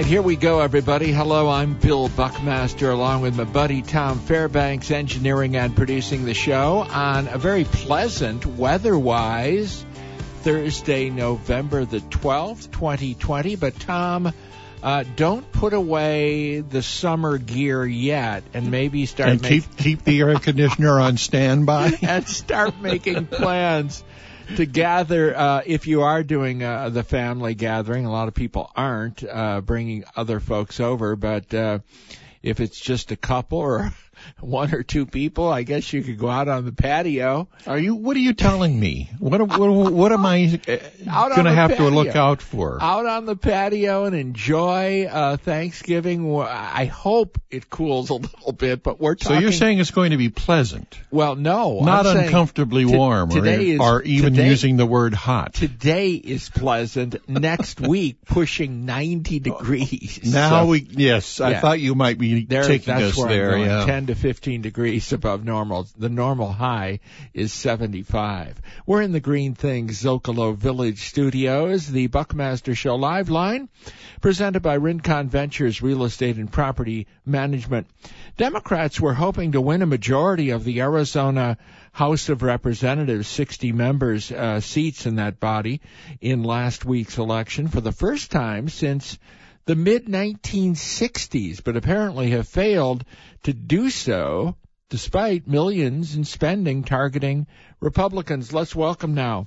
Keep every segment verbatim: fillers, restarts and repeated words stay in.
right, here we go, everybody. Hello, I'm Bill Buckmaster, along with my buddy Tom Fairbanks, engineering and producing the show on a very pleasant, weather-wise, Thursday, November the twelfth, twenty twenty. But, Tom, uh, don't put away the summer gear yet, and maybe start and making... keep keep the air conditioner on standby. and start making plans to gather, uh, if you are doing uh, the family gathering. A lot of people aren't uh, bringing other folks over, but uh, if it's just a couple or one or two people, I guess you could go out on the patio. Are you? What are you telling me? What what, what am I going to have patio. to look out for? Out on the patio and enjoy uh, Thanksgiving. I hope it cools a little bit, but we're talking... So you're saying it's going to be pleasant? Well, no. Not I'm uncomfortably t- warm today or, is, or even today, using the word hot. Today is pleasant. Next week, pushing ninety degrees. Now so, we... Yes, yeah. I thought you might be there, taking that's us where there. I'm going. Yeah. ten to fifteen degrees above normal. The normal high is seventy-five. We're in the Green Things Zocalo Village Studios, the Buckmaster Show live line, presented by Rincon Ventures Real Estate and Property Management. Democrats were hoping to win a majority of the Arizona House of Representatives, sixty members, uh, seats in that body, in last week's election for the first time since the mid nineteen sixties, but apparently have failed to do so despite millions in spending targeting Republicans. Let's welcome now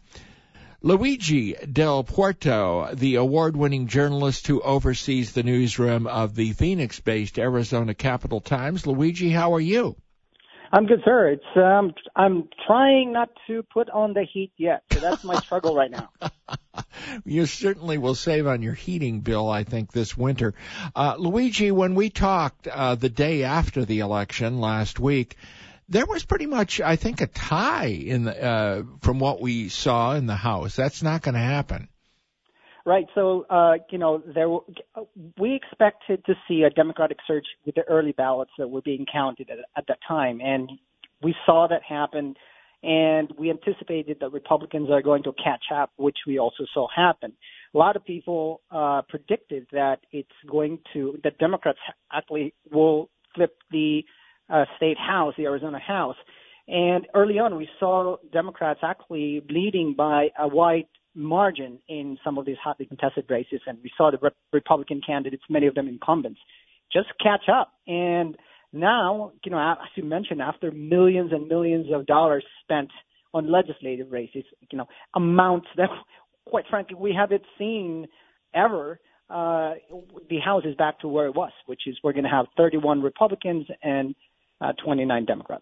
Luigi Del Puerto, the award-winning journalist who oversees the newsroom of the Phoenix-based Arizona Capital Times. Luigi, how are you? I'm good, sir. It's um, I'm trying not to put on the heat yet, so that's my struggle right now. You certainly will save on your heating bill, I think, this winter. Uh, Luigi, when we talked uh, the day after the election last week, there was pretty much, I think, a tie in the, uh, from what we saw in the House. That's not going to happen. Right. So, uh, you know, there we expected to see a Democratic surge with the early ballots that were being counted at, at that time, and we saw that happen. And we anticipated that Republicans are going to catch up, which we also saw happen. A lot of people uh, predicted that it's going to that Democrats actually will flip the uh, state house, the Arizona House. And early on, we saw Democrats actually leading by a wide margin in some of these hotly contested races, and we saw the Re- Republican candidates, many of them incumbents, just catch up. And now, you know, as you mentioned, after millions and millions of dollars spent on legislative races, you know, amounts that, quite frankly, we haven't seen ever, uh, the House is back to where it was, which is we're going to have thirty-one Republicans and uh, twenty-nine Democrats.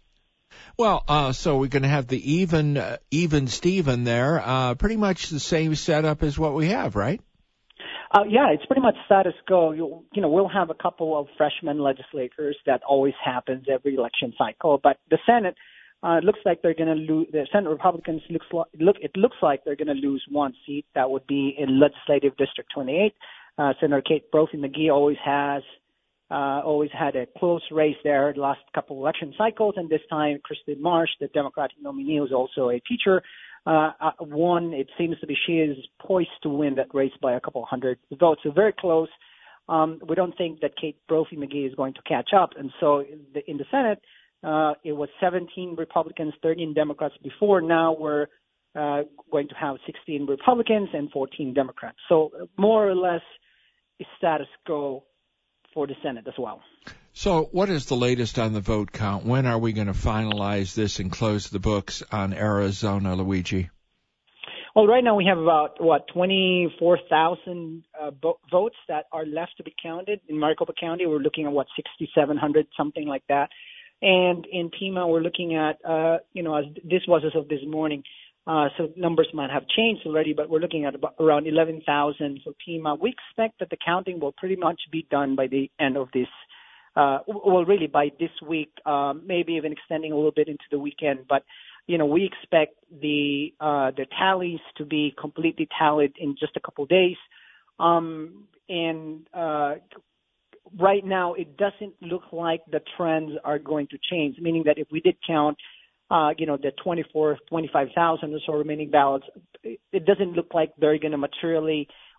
Well, uh, so we're going to have the even, uh, even Steven there, uh, pretty much the same setup as what we have, right? Uh, yeah, it's pretty much status quo. You, you know, we'll have a couple of freshman legislators. That always happens every election cycle. But the Senate uh, looks like they're going to lose. The Senate Republicans looks like, look. It looks like they're going to lose one seat. That would be in Legislative District twenty-eight. Uh, Senator Kate Brophy-McGee always has uh, always had a close race there the last couple of election cycles, and this time Kristen Marsh, the Democratic nominee, who's also a teacher, Uh, uh, one, it seems to be she is poised to win that race by a couple hundred votes. So very close. Um, we don't think that Kate Brophy-McGee is going to catch up. And so in the, in the Senate, uh, it was seventeen Republicans, thirteen Democrats before. Now we're uh, going to have sixteen Republicans and fourteen Democrats. So more or less a status quo for the Senate as well. So what is the latest on the vote count? When are we going to finalize this and close the books on Arizona, Luigi? Well, right now we have about, what, twenty-four thousand uh, bo- votes that are left to be counted. In Maricopa County, we're looking at, what, sixty-seven hundred, something like that. And in Pima, we're looking at, uh, you know, as this was as of this morning, uh, so numbers might have changed already, but we're looking at about around eleven thousand for Pima. We expect that the counting will pretty much be done by the end of this Uh, well, really by this week, um, maybe even extending a little bit into the weekend. But, you know, we expect the uh, the tallies to be completely tallied in just a couple of days. Um, and uh, right now, it doesn't look like the trends are going to change, meaning that if we did count, uh, you know, the twenty-four, twenty-five thousand or so remaining ballots, it doesn't look like they're going to materially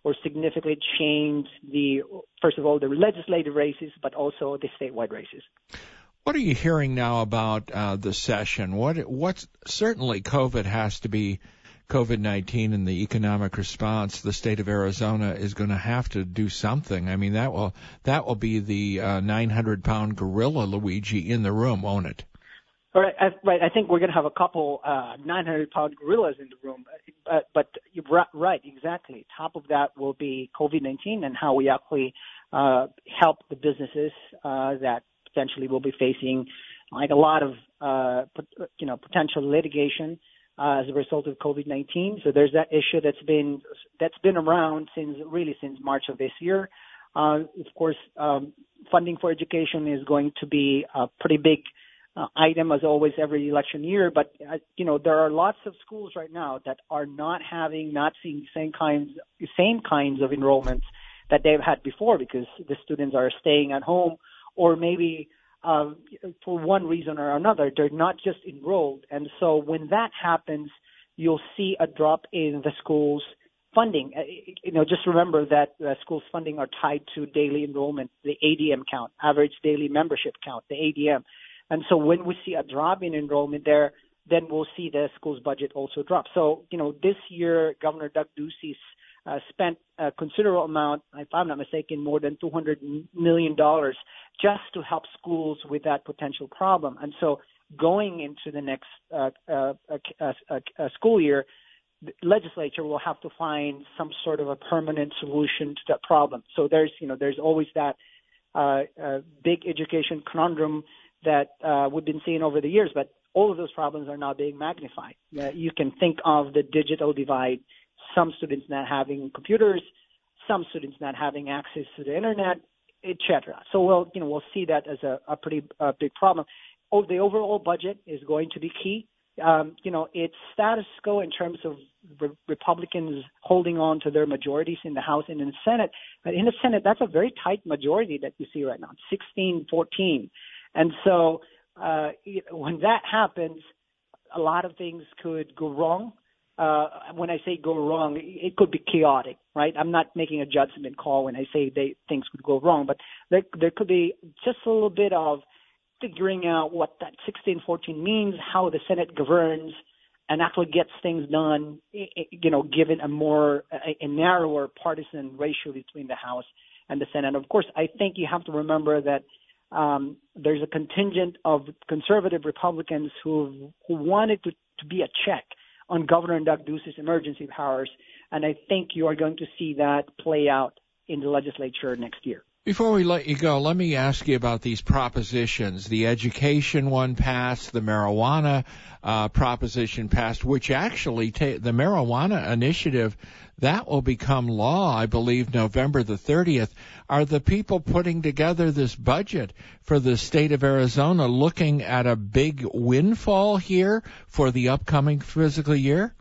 or significantly change the, first of all, the legislative races, but also the statewide races. What are you hearing now about uh, the session? What what's certainly COVID has to be COVID nineteen and the economic response. The state of Arizona is going to have to do something. I mean, that will that will be the uh, nine hundred pound gorilla, Luigi, in the room, won't it? All right, I, right. I think we're going to have a couple uh, nine hundred pound gorillas in the room, but, but you're right, exactly. Top of that will be COVID nineteen and how we actually uh, help the businesses uh, that potentially will be facing like a lot of, uh, you know, potential litigation uh, as a result of COVID nineteen. So there's that issue that's been that's been around since really since March of this year. Uh, of course, um, funding for education is going to be a pretty big uh, item as always every election year. But uh, you know, there are lots of schools right now that are not having, not seeing the same kinds, same kinds of enrollments that they've had before because the students are staying at home. Or maybe uh, for one reason or another, they're not just enrolled. And so when that happens, you'll see a drop in the school's funding. Uh, you know, just remember that the school's funding are tied to daily enrollment, the A D M count, average daily membership count, the A D M. And so when we see a drop in enrollment there, then we'll see the school's budget also drop. So, you know, this year, Governor Doug Ducey's Uh, spent a considerable amount, if I'm not mistaken, more than two hundred million dollars just to help schools with that potential problem. And so going into the next uh, uh, uh, uh, uh, school year, the legislature will have to find some sort of a permanent solution to that problem. So there's, you know, there's always that uh, uh, big education conundrum that uh, we've been seeing over the years, but all of those problems are now being magnified. Uh, you can think of the digital divide. Some students not having computers, some students not having access to the internet, et cetera. So we'll, you know, we'll see that as a, a pretty uh, big problem. Oh, the overall budget is going to be key. Um, you know, it's status quo in terms of re- Republicans holding on to their majorities in the House and in the Senate. But in the Senate, that's a very tight majority that you see right now, sixteen fourteen. And so uh, when that happens, a lot of things could go wrong. Uh, when I say go wrong, it could be chaotic, right? I'm not making a judgment call when I say they, things could go wrong, but there, there could be just a little bit of figuring out what that sixteen fourteen means, how the Senate governs, and actually gets things done, you know, given a more, a, a narrower partisan ratio between the House and the Senate. Of course, I think you have to remember that um, there's a contingent of conservative Republicans who who wanted to, to be a check on Governor Doug Ducey's emergency powers, and I think you are going to see that play out in the legislature next year. Before we let you go, let me ask you about these propositions. The education one passed, the marijuana uh, proposition passed, which actually, ta- the marijuana initiative, that will become law, I believe, November the thirtieth. Are the people putting together this budget for the state of Arizona looking at a big windfall here for the upcoming fiscal year?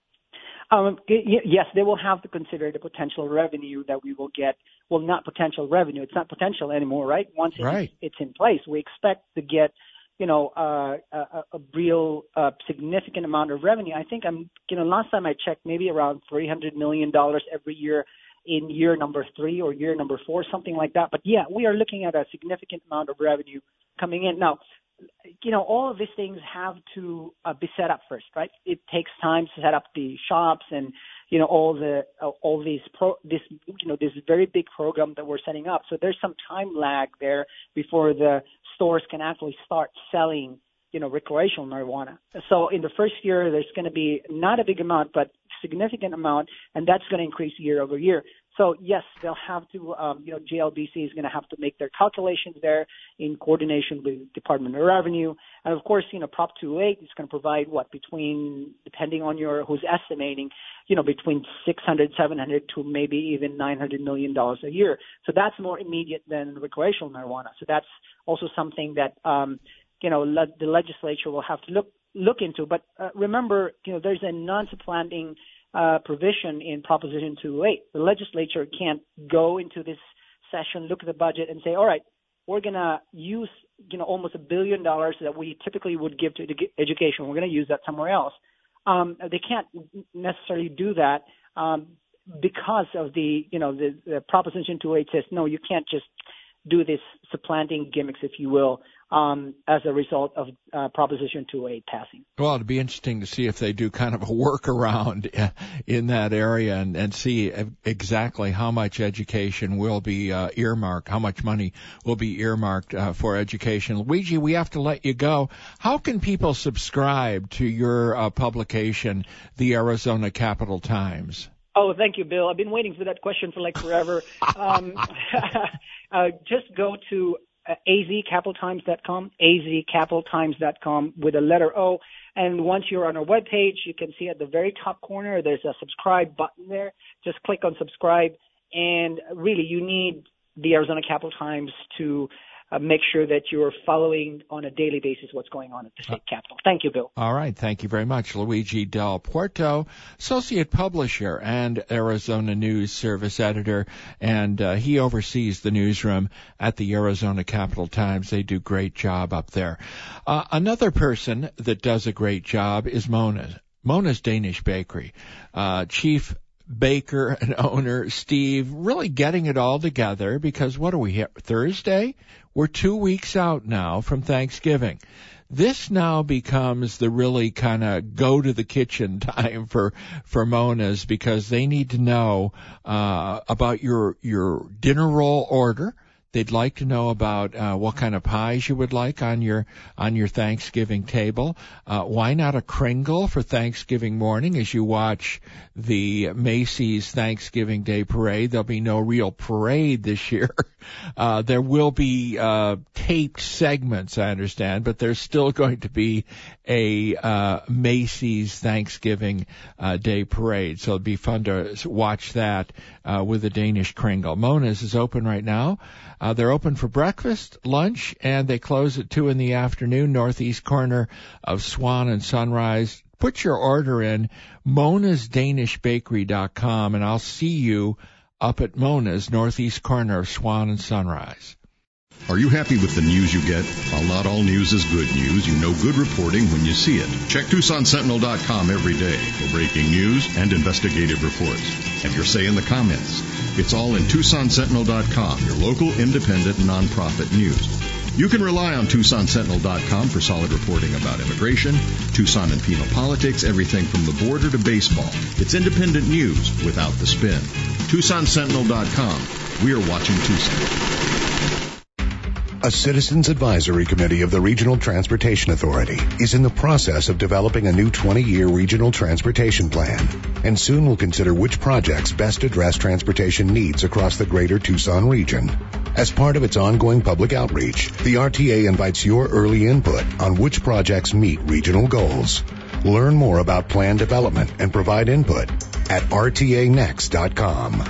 Um, yes, they will have to consider the potential revenue that we will get. Well, not potential revenue. It's not potential anymore, right? Once it's, right. it's in place, we expect to get, you know, uh, a, a real uh, significant amount of revenue. I think I'm, you know, last time I checked, maybe around three hundred million dollars every year in year number three or year number four, something like that. But yeah, we are looking at a significant amount of revenue coming in. Now, you know, all of these things have to uh, be set up first, right? It takes time to set up the shops and, you know, all the, uh, all these pro, this, you know, this very big program that we're setting up. So there's some time lag there before the stores can actually start selling, you know, recreational marijuana. So in the first year, there's going to be not a big amount, but significant amount, and that's going to increase year over year. So yes, they'll have to, um, you know, G L B C is going to have to make their calculations there in coordination with the Department of Revenue. And of course, you know, Prop two oh eight is going to provide what between, depending on your, who's estimating, you know, between six hundred, seven hundred to maybe even nine hundred million dollars a year. So that's more immediate than recreational marijuana. So that's also something that, um, you know, le- the legislature will have to look, look into. But uh, remember, you know, there's a non-supplanting Uh, provision in Proposition two oh eight. The legislature can't go into this session, look at the budget, and say, all right, we're going to use, you know, almost a billion dollars that we typically would give to edu- education. We're going to use that somewhere else. Um, they can't necessarily do that um, because of the, you know, the, the Proposition two eight says, no, you can't just do this supplanting gimmicks, if you will, um, as a result of uh, Proposition two eight passing. Well, it'd be interesting to see if they do kind of a workaround in that area and, and see exactly how much education will be uh, earmarked, how much money will be earmarked uh, for education. Luigi, we have to let you go. How can people subscribe to your uh, publication, the Arizona Capital Times? Oh, thank you, Bill. I've been waiting for that question for like forever. um, uh, just go to uh, a z capital times dot com, a z capital times dot com with a letter O. And once you're on our webpage, you can see at the very top corner, there's a subscribe button there. Just click on subscribe. And really, you need the Arizona Capital Times to Uh, make sure that you're following on a daily basis what's going on at the state capitol. Thank you, Bill. All right. Thank you very much. Luigi Del Porto, Associate Publisher and Arizona News Service Editor, and uh, he oversees the newsroom at the Arizona Capital Times. They do a great job up there. Uh, another person that does a great job is Mona. Mona's Danish Bakery. Uh, Chief Baker and owner Steve really getting it all together because what are we here? Thursday? We're two weeks out now from Thanksgiving. This now becomes the really kind of go to the kitchen time for, for Mona's because they need to know, uh, about your, your dinner roll order. They'd like to know about uh, what kind of pies you would like on your on your Thanksgiving table. Uh, why not a Kringle for Thanksgiving morning as you watch the Macy's Thanksgiving Day Parade? There'll be no real parade this year. Uh, there will be uh, taped segments, I understand, but there's still going to be a uh, Macy's Thanksgiving uh, Day Parade. So it'll be fun to watch that uh, with the Danish Kringle. Mona's is open right now. Uh, they're open for breakfast, lunch, and they close at two in the afternoon, northeast corner of Swan and Sunrise. Put your order in, monas danish bakery dot com, and I'll see you up at Mona's, northeast corner of Swan and Sunrise. Are you happy with the news you get? While not all news is good news, you know good reporting when you see it. Check Tucson Sentinel dot com every day for breaking news and investigative reports. Have your say in the comments. It's all in Tucson Sentinel dot com, your local independent nonprofit news. You can rely on Tucson Sentinel dot com for solid reporting about immigration, Tucson and penal politics, everything from the border to baseball. It's independent news without the spin. Tucson Sentinel dot com. We are watching Tucson. A Citizens Advisory Committee of the Regional Transportation Authority is in the process of developing a new twenty-year regional transportation plan, and soon will consider which projects best address transportation needs across the greater Tucson region. As part of its ongoing public outreach, the R T A invites your early input on which projects meet regional goals. Learn more about plan development and provide input at r t a next dot com.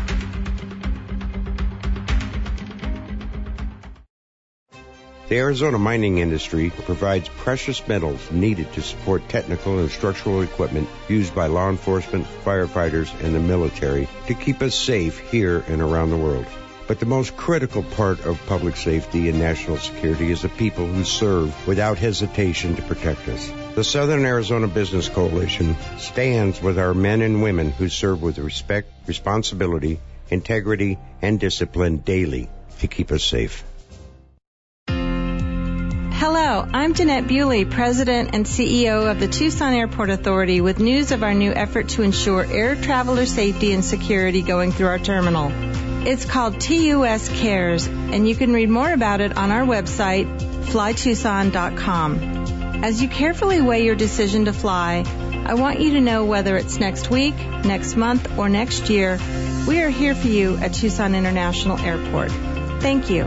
The Arizona mining industry provides precious metals needed to support technical and structural equipment used by law enforcement, firefighters, and the military to keep us safe here and around the world. But the most critical part of public safety and national security is the people who serve without hesitation to protect us. The Southern Arizona Business Coalition stands with our men and women who serve with respect, responsibility, integrity, and discipline daily to keep us safe. Hello, I'm Jeanette Bewley, President and C E O of the Tucson Airport Authority, with news of our new effort to ensure air traveler safety and security going through our terminal. It's called T U S Cares, and you can read more about it on our website, fly tucson dot com. As you carefully weigh your decision to fly, I want you to know whether it's next week, next month, or next year, we are here for you at Tucson International Airport. Thank you.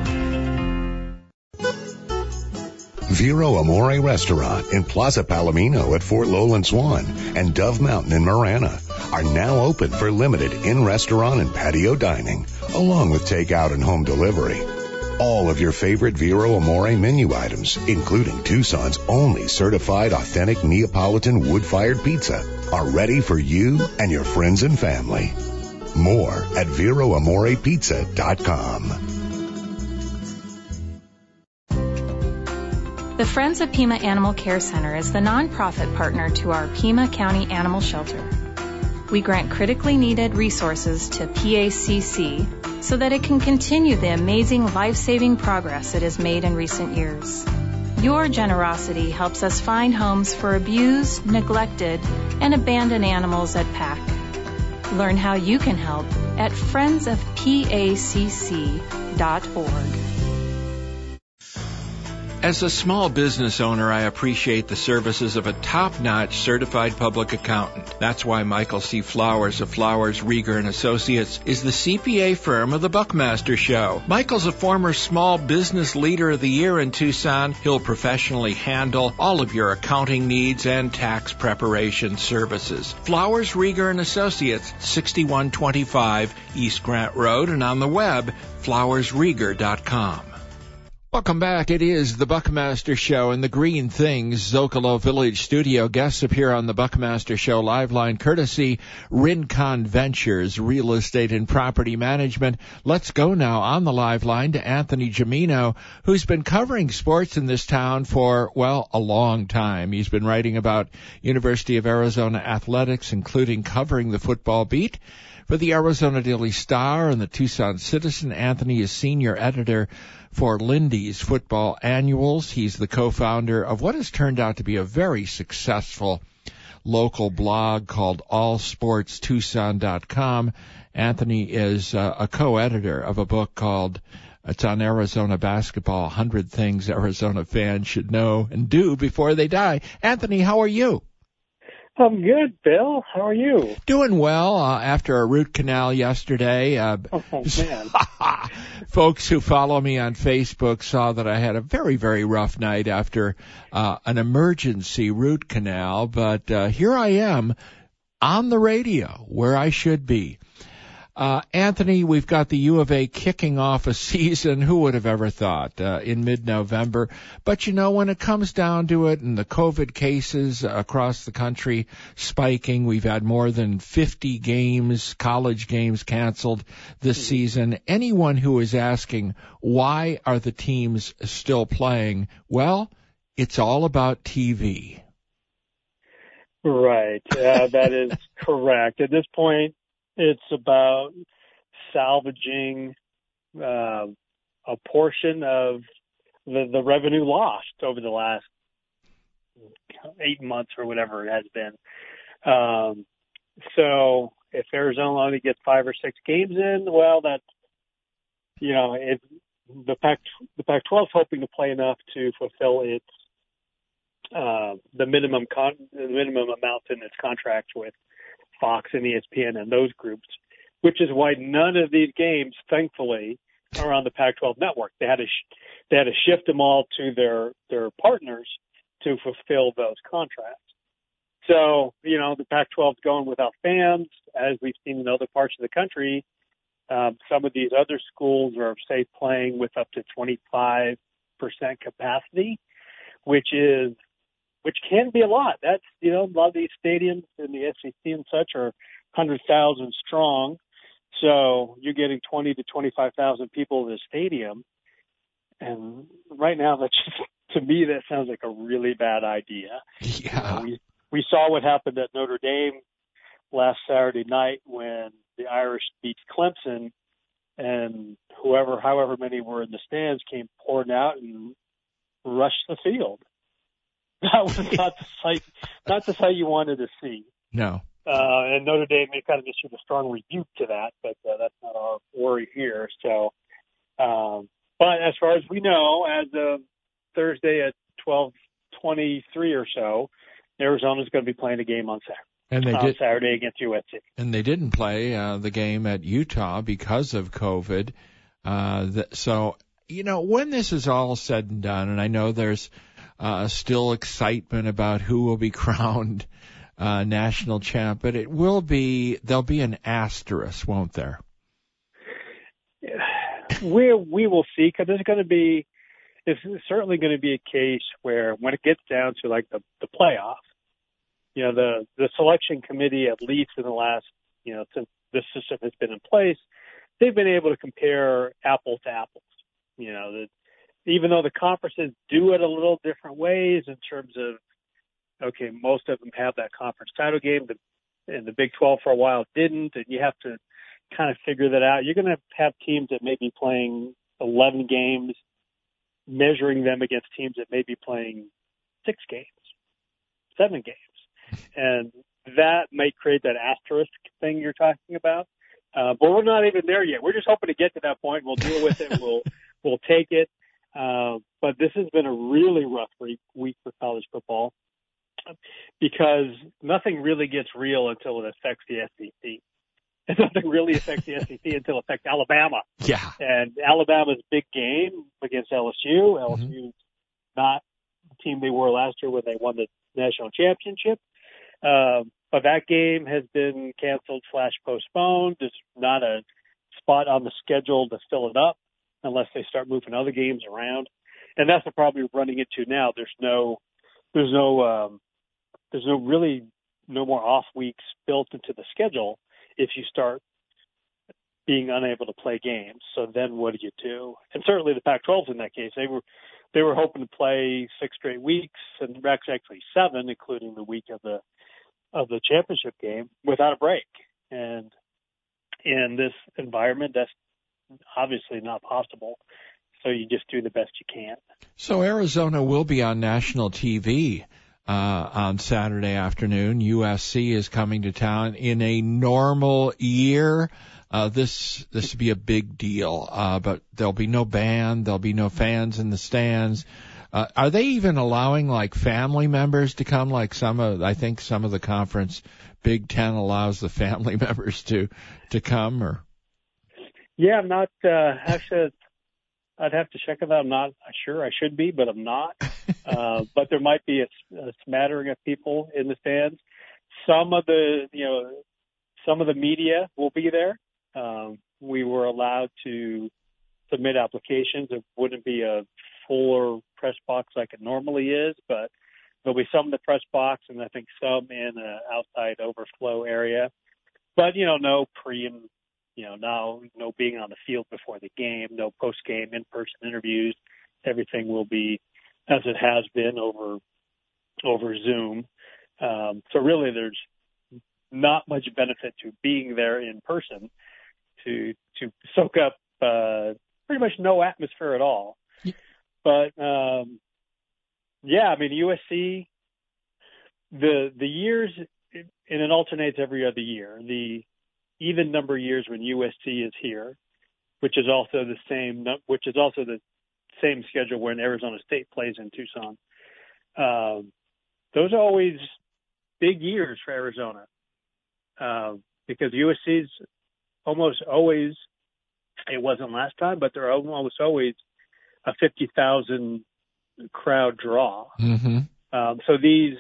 Vero Amore Restaurant in Plaza Palomino at Fort Lowland Swan and Dove Mountain in Marana are now open for limited in-restaurant and patio dining, along with takeout and home delivery. All of your favorite Vero Amore menu items, including Tucson's only certified authentic Neapolitan wood-fired pizza, are ready for you and your friends and family. More at vero amore pizza dot com. The Friends of Pima Animal Care Center is the nonprofit partner to our Pima County Animal Shelter. We grant critically needed resources to P A C C so that it can continue the amazing life-saving progress it has made in recent years. Your generosity helps us find homes for abused, neglected, and abandoned animals at P A C. Learn how you can help at friends of P A C C dot org. As a small business owner, I appreciate the services of a top-notch certified public accountant. That's why Michael C. Flowers of Flowers, Rieger and Associates is the C P A firm of the Buckmaster Show. Michael's a former Small Business Leader of the Year in Tucson. He'll professionally handle all of your accounting needs and tax preparation services. Flowers, Rieger and Associates, sixty-one twenty-five East Grant Road, and on the web, flowers rieger dot com. Welcome back. It is the Buckmaster Show in the Green Things Zocalo Village studio. Guests appear on the Buckmaster Show live line courtesy Rincon Ventures, Real Estate and Property Management. Let's go now on the live line to Anthony Gimino, who's been covering sports in this town for, well, a long time. He's been writing about University of Arizona athletics, including covering the football beat for the Arizona Daily Star and the Tucson Citizen. Anthony is senior editor for Lindy's Football Annuals. He's the co-founder of what has turned out to be a very successful local blog called all sports tucson dot com. Anthony is uh, a co-editor of a book called, it's on Arizona basketball, one hundred Things Arizona Fans Should Know and Do Before They Die. Anthony, how are you? I'm good, Bill. How are you? Doing well uh, after a root canal yesterday. Uh, oh, man. Folks who follow me on Facebook saw that I had a very, very rough night after uh, an emergency root canal. But uh, here I am on the radio where I should be. Uh, Anthony, we've got the U of A kicking off a season. Who would have ever thought uh, in mid-November? But, you know, when it comes down to it and the COVID cases across the country spiking, we've had more than fifty games, college games canceled this season. Anyone who is asking, why are the teams still playing? Well, it's all about T V. Right. Uh, that is correct. At this point, it's about salvaging uh, a portion of the, the revenue lost over the last eight months or whatever it has been. Um, so if Arizona only gets five or six games in, well, that's, you know, it, the Pac the Pac twelve is hoping to play enough to fulfill its uh, the minimum con the minimum amount in its contract with Fox and E S P N and those groups, which is why none of these games, thankfully, are on the Pac twelve network. They had to sh- they had to shift them all to their their partners to fulfill those contracts. So, you know, the Pac twelve is going without fans, as we've seen in other parts of the country. Um, some of these other schools are, say, playing with up to twenty-five percent capacity, which is which can be a lot. That's, you know, a lot of these stadiums in the S E C and such are one hundred thousand strong. So you're getting twenty to twenty-five thousand people in the stadium. And right now, that's just, to me, that sounds like a really bad idea. Yeah. You know, we, we saw what happened at Notre Dame last Saturday night when the Irish beat Clemson, and whoever, however many were in the stands came pouring out and rushed the field. That was not the sight, not the sight you wanted to see. No. Uh, and Notre Dame may kind of issued a strong rebuke to that, but uh, that's not our worry here. So, um, but as far as we know, as of Thursday at twelve twenty-three or so, Arizona's going to be playing a game on Saturday. And they on did Saturday against U S C. And they didn't play uh, the game at Utah because of COVID. Uh, th- so, you know, when this is all said and done, and I know there's uh, still excitement about who will be crowned uh, national champ, but it will be, there'll be an asterisk, won't there? We we will see, because there's going to be, it's certainly going to be a case where when it gets down to like the, the playoff, you know, the, the selection committee, at least in the last, you know, since this system has been in place, they've been able to compare apples to apples. You know, that even though the conferences do it a little different ways in terms of, okay, most of them have that conference title game. The and the Big twelve for a while didn't, and you have to kind of figure that out. You're going to have teams that may be playing eleven games, measuring them against teams that may be playing six games, seven games. And that may create that asterisk thing you're talking about. Uh, but we're not even there yet. We're just hoping to get to that point. We'll deal with it. We'll, we'll take it. Uh, but this has been a really rough week, week for college football because nothing really gets real until it affects the S E C. And nothing really affects the S E C until it affects Alabama. Yeah. And Alabama's big game against L S U. L S U's mm-hmm. not the team they were last year when they won the national championship. Um, but that game has been canceled slash postponed. There's not a spot on the schedule to fill it up unless they start moving other games around. And that's the problem we're running into now. There's no, there's no, um, there's no really no more off weeks built into the schedule if you start being unable to play games. So then what do you do? And certainly the Pac twelve in that case, they were, they were hoping to play six straight weeks and actually seven, including the week of the, of the championship game without a break. And in this environment, that's obviously not possible. So you just do the best you can. So Arizona will be on national T V uh, on Saturday afternoon. U S C is coming to town in a normal year. Uh, this, this would be a big deal. Uh, but there'll be no band. There'll be no fans in the stands. Uh, are they even allowing like family members to come? Like some of, I think some of the conference Big Ten allows the family members to, to come or? Yeah, I'm not, uh, actually, I'd have to check it out. I'm not sure I should be, but I'm not. Uh, but there might be a, a smattering of people in the stands. Some of the, you know, some of the media will be there. Um, we were allowed to submit applications. It wouldn't be a fuller press box like it normally is, but there'll be some in the press box and I think some in an outside overflow area. But, you know, no pre and, you know, now no being on the field before the game, no post-game in-person interviews. Everything will be as it has been over over Zoom. Um, so really there's not much benefit to being there in person to to soak up uh, pretty much no atmosphere at all. But, um, yeah, I mean, U S C, the the years, and it alternates every other year. The even number years when U S C is here, which is also the same, which is also the same schedule when Arizona State plays in Tucson. Um, those are always big years for Arizona uh, because U S C's almost always, it wasn't last time, but they're almost always a fifty thousand crowd draw. Mm-hmm. Um, so these,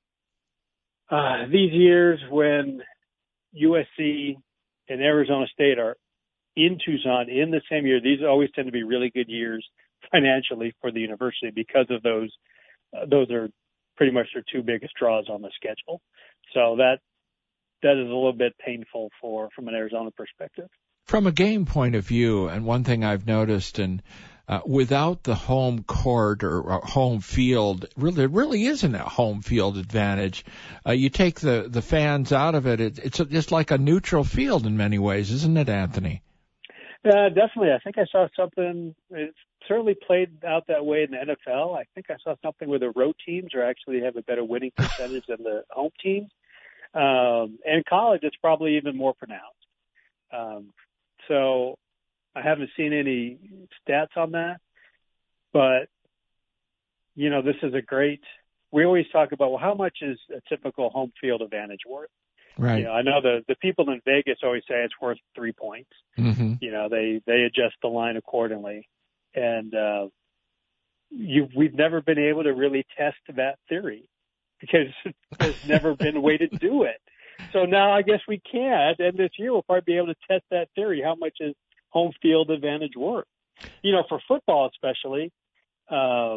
uh, these years when U S C and Arizona State are in Tucson in the same year, these always tend to be really good years financially for the university because of those, uh, those are pretty much their two biggest draws on the schedule. So that, that is a little bit painful for, from an Arizona perspective. From a game point of view, and one thing I've noticed, and uh, without the home court or, or home field, really, it really isn't a home field advantage. Uh, you take the, the fans out of it, it it's just like a neutral field in many ways, isn't it, Anthony? Uh, definitely. I think I saw something, it's certainly played out that way in the N F L. I think I saw something where the road teams are actually have a better winning percentage than the home teams. Um, and college, it's probably even more pronounced. Um, so I haven't seen any stats on that, but you know, this is a great, we always talk about, well, how much is a typical home field advantage worth? Right. You know, I know the, the people in Vegas always say it's worth three points. Mm-hmm. You know, they, they adjust the line accordingly. And, uh, you, we've never been able to really test that theory because there's never been a way to do it. So now I guess we can, and this year we'll probably be able to test that theory. How much is home field advantage worth? You know, for football especially, um,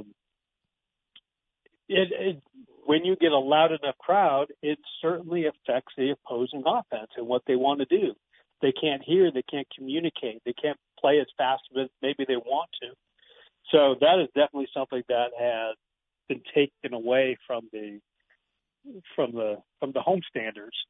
it, it when you get a loud enough crowd, it certainly affects the opposing offense and what they want to do. They can't hear, they can't communicate, they can't play as fast as maybe they want to. So that is definitely something that has been taken away from the from the from the home standards.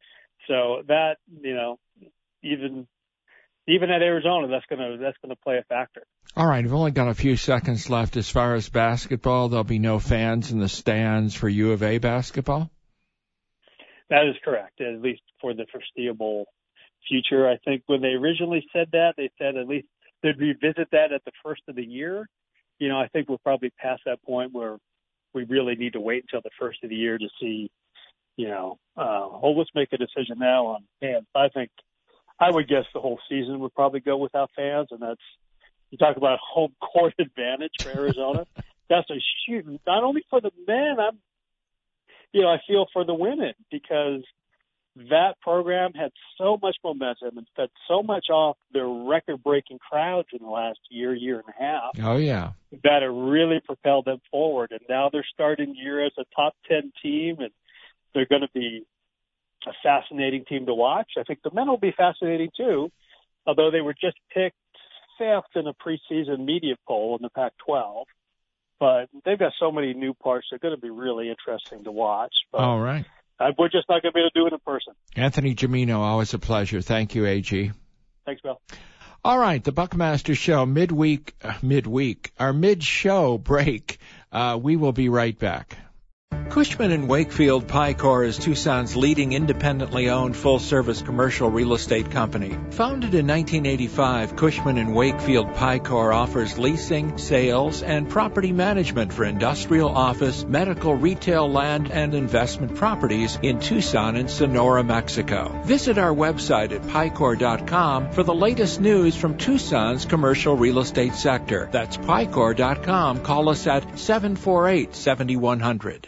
So that, you know, even even at Arizona, that's gonna that's gonna play a factor. All right, we've only got a few seconds left. As far as basketball, there'll be no fans in the stands for U of A basketball? That is correct, at least for the foreseeable future. I think when they originally said that, they said at least they'd revisit that at the first of the year. You know, I think we're probably past that point where we really need to wait until the first of the year to see, you know, uh, oh, let's make a decision now on fans. I think I would guess the whole season would probably go without fans, and that's, you talk about home court advantage for Arizona. That's a shoot, not only for the men, I'm, you know, I feel for the women, because that program had so much momentum and fed so much off their record-breaking crowds in the last year, year and a half. Oh, yeah. That it really propelled them forward. And now they're starting the year as a top ten team, and they're going to be a fascinating team to watch. I think the men will be fascinating too, although they were just picked fifth in a preseason media poll in the Pac twelve. But they've got so many new parts. They're going to be really interesting to watch. But all right. Uh, we're just not going to be able to do it in person. Anthony Gimino, always a pleasure. Thank you, A G. Thanks, Bill. All right, the Buckmaster Show, midweek, uh, midweek, our mid-show break. Uh, we will be right back. Cushman and Wakefield Picor is Tucson's leading independently owned full-service commercial real estate company. Founded in nineteen eighty-five, Cushman and Wakefield Picor offers leasing, sales, and property management for industrial, office, medical, retail, land, and investment properties in Tucson and Sonora, Mexico. Visit our website at picor dot com for the latest news from Tucson's commercial real estate sector. That's picor dot com. Call us at seven four eight, seven one zero zero.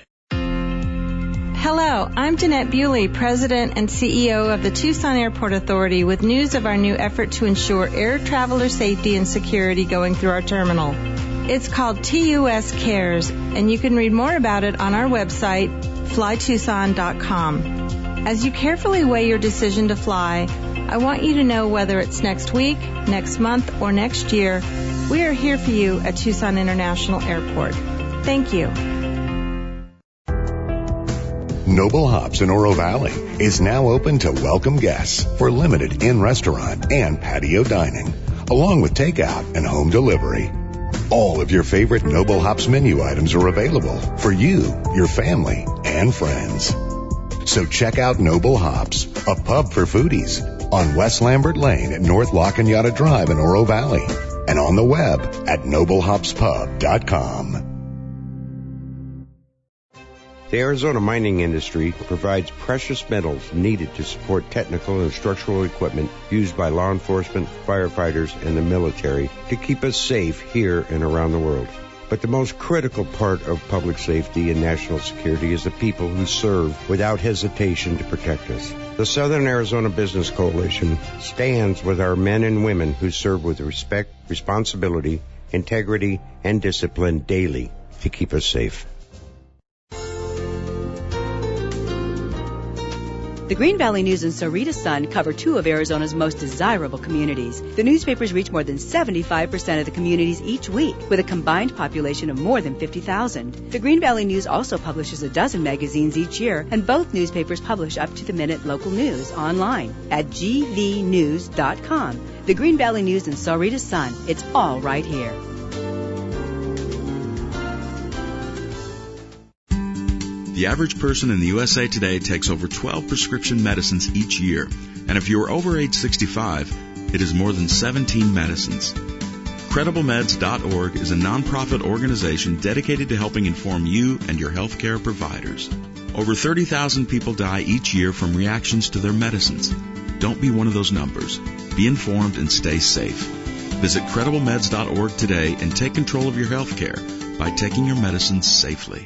Hello, I'm Jeanette Bewley, President and C E O of the Tucson Airport Authority, with news of our new effort to ensure air traveler safety and security going through our terminal. It's called T U S Cares, and you can read more about it on our website, fly tucson dot com. As you carefully weigh your decision to fly, I want you to know whether it's next week, next month, or next year, we are here for you at Tucson International Airport. Thank you. Noble Hops in Oro Valley is now open to welcome guests for limited in-restaurant and patio dining, along with takeout and home delivery. All of your favorite Noble Hops menu items are available for you, your family, and friends. So check out Noble Hops, a pub for foodies, on West Lambert Lane at North La Cañada Drive in Oro Valley, and on the web at noble hops pub dot com. The Arizona mining industry provides precious metals needed to support technical and structural equipment used by law enforcement, firefighters, and the military to keep us safe here and around the world. But the most critical part of public safety and national security is the people who serve without hesitation to protect us. The Southern Arizona Business Coalition stands with our men and women who serve with respect, responsibility, integrity, and discipline daily to keep us safe. The Green Valley News and Sahuarita Sun cover two of Arizona's most desirable communities. The newspapers reach more than seventy-five percent of the communities each week, with a combined population of more than fifty thousand. The Green Valley News also publishes a dozen magazines each year, and both newspapers publish up-to-the-minute local news online at g v news dot com. The Green Valley News and Sahuarita Sun, it's all right here. The average person in the U S A today takes over twelve prescription medicines each year. And if you are over age sixty-five, it is more than seventeen medicines. credible meds dot org is a nonprofit organization dedicated to helping inform you and your healthcare providers. Over thirty thousand people die each year from reactions to their medicines. Don't be one of those numbers. Be informed and stay safe. Visit credible meds dot org today and take control of your healthcare by taking your medicines safely.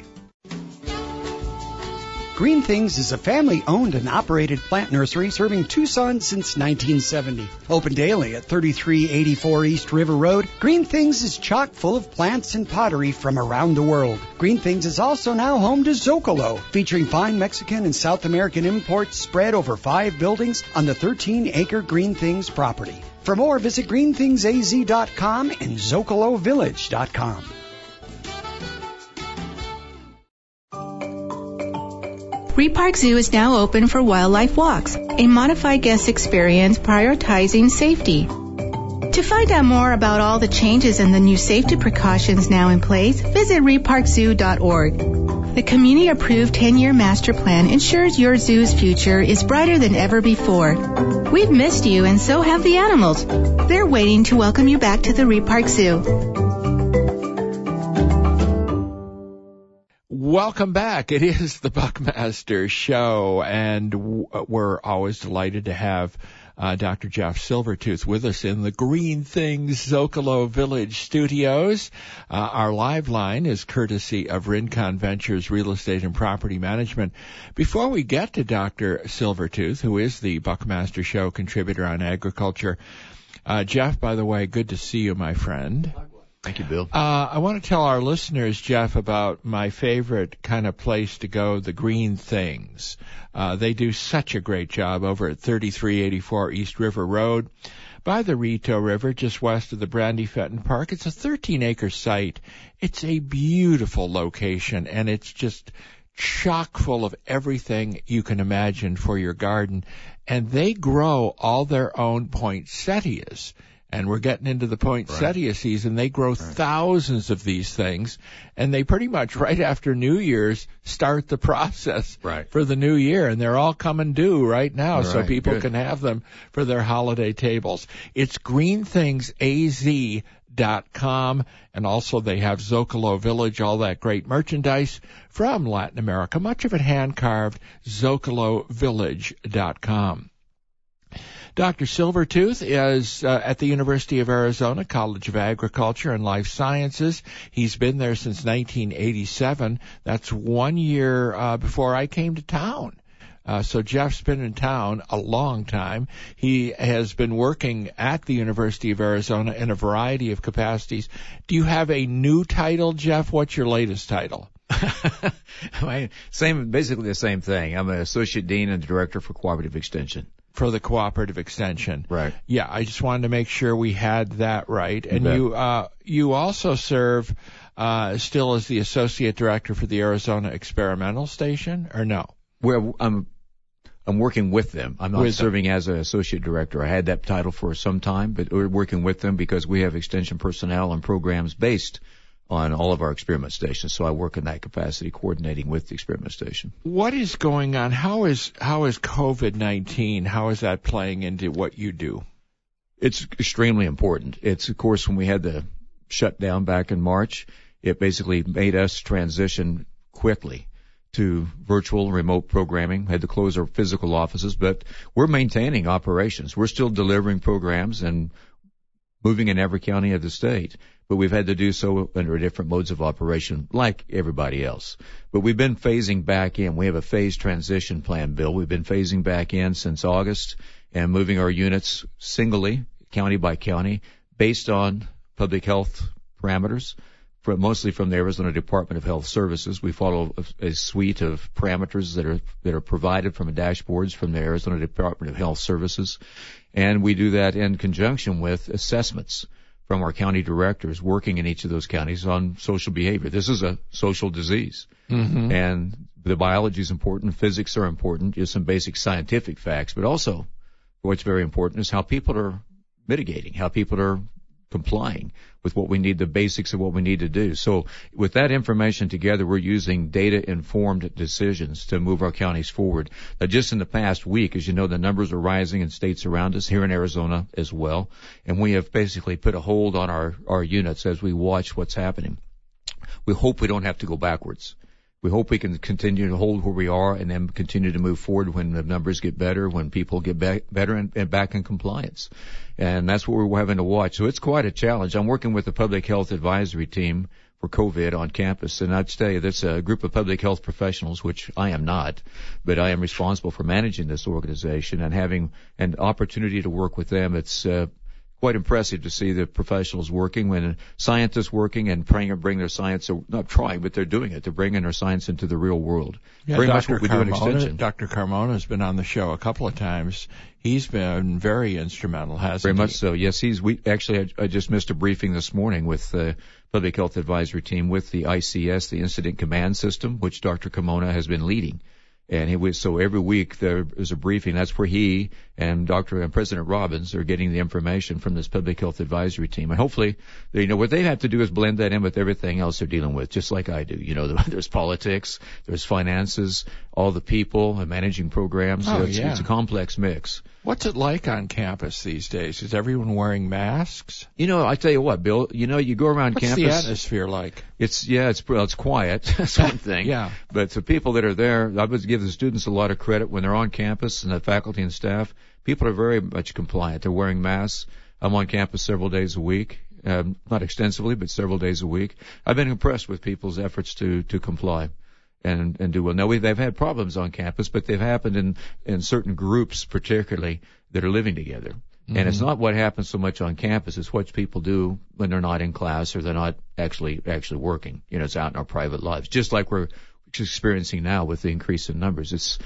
Green Things is a family-owned and operated plant nursery serving Tucson since nineteen seventy. Open daily at thirty-three eighty-four East River Road, Green Things is chock full of plants and pottery from around the world. Green Things is also now home to Zocalo, featuring fine Mexican and South American imports spread over five buildings on the thirteen acre Green Things property. For more, visit green things a z dot com and zocalo village dot com. Reed Park Zoo is now open for Wildlife Walks, a modified guest experience prioritizing safety. To find out more about all the changes and the new safety precautions now in place, visit reed park zoo dot org. The community-approved ten-year master plan ensures your zoo's future is brighter than ever before. We've missed you, and so have the animals. They're waiting to welcome you back to the Reed Park Zoo. Welcome back. It is the Buckmaster Show, and w- we're always delighted to have Uh, Doctor Jeff Silvertooth with us in the Green Things Zocalo Village studios. Uh, our live line is courtesy of Rincon Ventures Real Estate and Property Management. Before we get to Doctor Silvertooth, who is the Buckmaster Show contributor on agriculture, uh, Jeff, by the way, good to see you, my friend. Thank you, Bill. Uh, I want to tell our listeners, Jeff, about my favorite kind of place to go, the Green Things. Uh, they do such a great job over at thirty-three eighty-four East River Road by the Rito River, just west of the Brandy Fenton Park. It's a thirteen acre site. It's a beautiful location, and it's just chock full of everything you can imagine for your garden. And they grow all their own poinsettias. And we're getting into the poinsettia right. season. They grow right. thousands of these things, and they pretty much right after New Year's start the process right. for the new year. And they're all come and due right now, right. so people Good. can have them for their holiday tables. It's green things a z dot com, and also they have Zocalo Village, all that great merchandise from Latin America, much of it hand-carved, zocalo village dot com. Doctor Silvertooth is uh, at the University of Arizona College of Agriculture and Life Sciences. He's been there since nineteen eighty-seven. That's one year uh, before I came to town. Uh, so Jeff's been in town a long time. He has been working at the University of Arizona in a variety of capacities. Do you have a new title, Jeff? What's your latest title? Same, basically the same thing. I'm an associate dean and director for cooperative extension. For the cooperative extension. Right. Yeah, I just wanted to make sure we had that right. And okay. you uh you also serve uh still as the associate director for the Arizona Experimental Station, or no? Well, I'm I'm working with them. I'm not with serving them. as an associate director. I had that title for some time, but we're working with them because we have extension personnel and programs based on all of our experiment stations. So I work in that capacity, coordinating with the experiment station. What is going on? How is how is COVID nineteen, how is that playing into what you do? It's extremely important. It's, of course, when we had the shutdown back in March, it basically made us transition quickly to virtual remote programming. Had to close our physical offices, but we're maintaining operations. We're still delivering programs and moving in every county of the state, but we've had to do so under different modes of operation like everybody else. But we've been phasing back in. We have a phased transition plan, Bill. We've been phasing back in since August and moving our units singly, county by county, based on public health parameters, from, mostly from the Arizona Department of Health Services. We follow a, a suite of parameters that are that are provided from dashboards from the Arizona Department of Health Services, and we do that in conjunction with assessments from our county directors working in each of those counties on social behavior. This is a social disease, mm-hmm. and the biology is important, physics are important, just some basic scientific facts, but also what's very important is how people are mitigating, how people are complying with what we need, the basics of what we need to do. So with that information together, we're using data-informed decisions to move our counties forward. Now, just in the past week, as you know, the numbers are rising in states around us, here in Arizona as well, and we have basically put a hold on our, our units as we watch what's happening. We hope we don't have to go backwards. We hope we can continue to hold where we are and then continue to move forward when the numbers get better, when people get back, better and, and back in compliance. And that's what we're having to watch. So it's quite a challenge. I'm working with the public health advisory team for COVID on campus, and I'd tell you that's a group of public health professionals, which I am not, but I am responsible for managing this organization and having an opportunity to work with them. It's uh, quite impressive to see the professionals working, when scientists working and trying to bring their science, not trying, but they're doing it. They're bringing their science into the real world. Yeah, very Doctor much what we do in Carmona, extension. Doctor Carmona has been on the show a couple of times. He's been very instrumental, hasn't Very he? much so. Yes, he's. We actually, I, I just missed a briefing this morning with the Public Health Advisory Team with the I C S, the Incident Command System, which Doctor Carmona has been leading. And he was, so every week there is a briefing. That's where he and Doctor and President Robbins are getting the information from this public health advisory team. And hopefully, you know, what they have to do is blend that in with everything else they're dealing with, just like I do. You know, there's politics, there's finances, all the people, and managing programs. Oh, it's, yeah. it's a complex mix. What's it like on campus these days? Is everyone wearing masks? You know, I tell you what, Bill, you know, you go around What's campus. What's the atmosphere like? It's, yeah, it's, well, it's quiet. That's one thing. Yeah. But the people that are there, I would give the students a lot of credit when they're on campus, and the faculty and staff. People are very much compliant. They're wearing masks. I'm on campus several days a week. Um, not extensively, but several days a week. I've been impressed with people's efforts to, to comply and, and do well. Now, we, they've had problems on campus, but they've happened in, in certain groups, particularly, that are living together. Mm-hmm. And it's not what happens so much on campus, it's what people do when they're not in class or they're not actually, actually working. You know, it's out in our private lives. Just like we're experiencing now with the increase in numbers. It's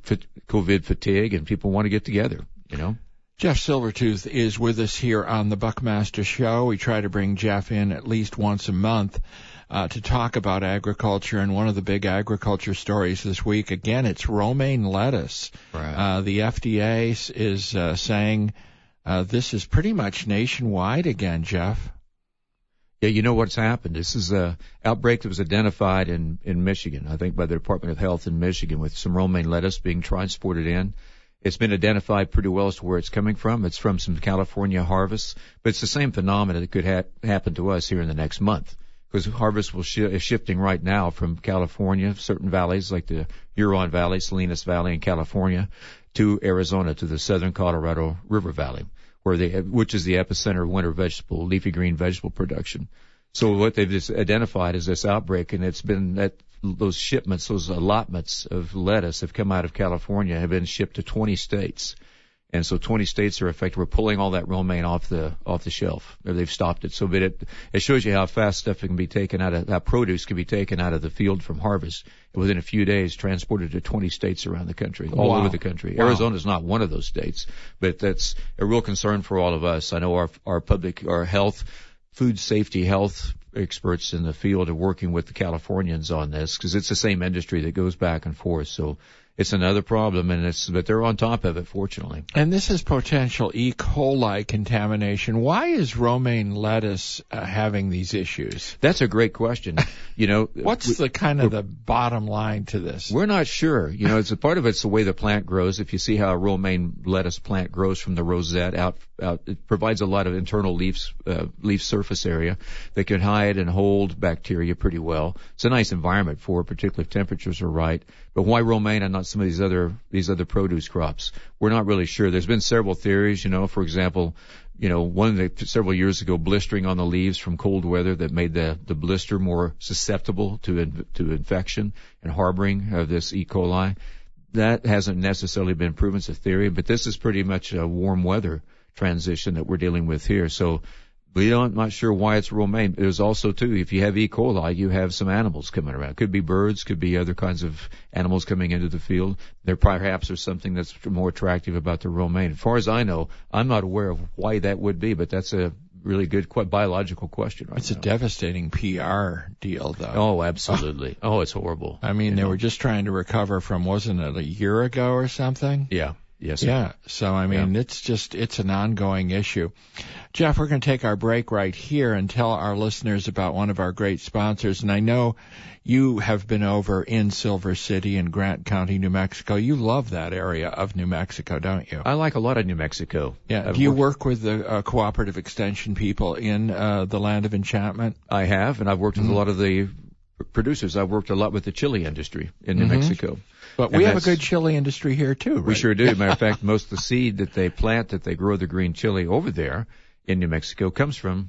COVID fatigue and people want to get together, you know. Jeff Silvertooth is with us here on the Buckmaster Show. We try to bring Jeff in at least once a month uh, to talk about agriculture. And one of the big agriculture stories this week, again, it's romaine lettuce. Right. Uh, the F D A is uh, saying uh, this is pretty much nationwide again, Jeff. Yeah, you know what's happened. This is a outbreak that was identified in, in Michigan, I think by the Department of Health in Michigan, with some romaine lettuce being transported in. It's been identified pretty well as to where it's coming from. It's from some California harvests, but it's the same phenomena that could ha- happen to us here in the next month, because harvest will sh- is shifting right now from California, certain valleys like the Huron Valley, Salinas Valley in California, to Arizona, to the southern Colorado River Valley, where they, which is the epicenter of winter vegetable, leafy green vegetable production. So what they've just identified is this outbreak, and it's been that those shipments, those allotments of lettuce have come out of California, have been shipped to twenty states. And so twenty states are affected. We're pulling all that romaine off the off the shelf, or they've stopped it. So but it it shows you how fast stuff can be taken out of, how produce can be taken out of the field from harvest, and within a few days transported to twenty states around the country, all wow. over the country. Wow. Arizona is not one of those states, but that's a real concern for all of us. I know our our public, our health, food safety, health experts in the field are working with the Californians on this, because it's the same industry that goes back and forth. So it's another problem, and it's, but they're on top of it, fortunately. And this is potential E. coli contamination. Why is romaine lettuce uh, having these issues? That's a great question. You know, what's we, the kind of the bottom line to this? We're not sure. You know, it's a part of it's the way the plant grows. If you see how a romaine lettuce plant grows from the rosette out, out it provides a lot of internal leaves, uh, leaf surface area that can hide and hold bacteria pretty well. It's a nice environment for it, particularly if temperatures are right. But why romaine and not some of these other these other produce crops? We're not really sure. There's been several theories. You know, for example, you know, one that several years ago, blistering on the leaves from cold weather that made the the blister more susceptible to in, to infection and harboring of this E. coli. That hasn't necessarily been proven as a theory, but this is pretty much a warm weather transition that we're dealing with here. So we don't, not sure why it's romaine. There's also, too, if you have E. coli, you have some animals coming around. Could be birds, could be other kinds of animals coming into the field. There perhaps there's something that's more attractive about the romaine. As far as I know, I'm not aware of why that would be, but that's a really good quite biological question right It's now. a devastating P R deal, though. Oh, absolutely. Oh, it's horrible. I mean, you they know? were just trying to recover from, wasn't it, a year ago or something? Yeah. Yes. Yeah. So, I mean, yeah. it's just, it's an ongoing issue. Jeff, we're going to take our break right here and tell our listeners about one of our great sponsors. And I know you have been over in Silver City in Grant County, New Mexico. You love that area of New Mexico, don't you? I like a lot of New Mexico. Yeah. I've Do you worked, work with the uh, cooperative extension people in uh, the Land of Enchantment? I have, and I've worked with mm-hmm. a lot of the producers. I've worked a lot with the chili industry in New mm-hmm. Mexico. But we have a good chili industry here, too, right? We sure do. Matter of fact, most of the seed that they plant, that they grow the green chili over there in New Mexico, comes from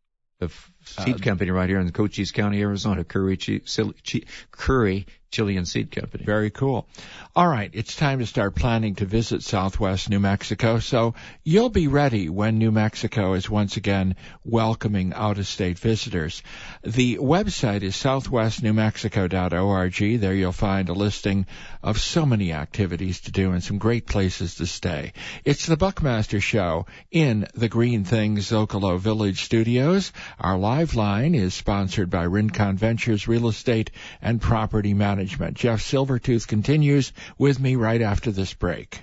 a f- seed uh, company right here in Cochise County, Arizona, Curry, Chi- Chi- Curry Chili and Seed Company. Very cool. All right, it's time to start planning to visit Southwest New Mexico, so you'll be ready when New Mexico is once again welcoming out-of-state visitors. The website is southwest new mexico dot org. There you'll find a listing of so many activities to do and some great places to stay. It's the Buckmaster Show in the Green Things Zocalo Village Studios. Our live line is sponsored by Rincon Ventures Real Estate and Property Management management. Jeff Silvertooth continues with me right after this break.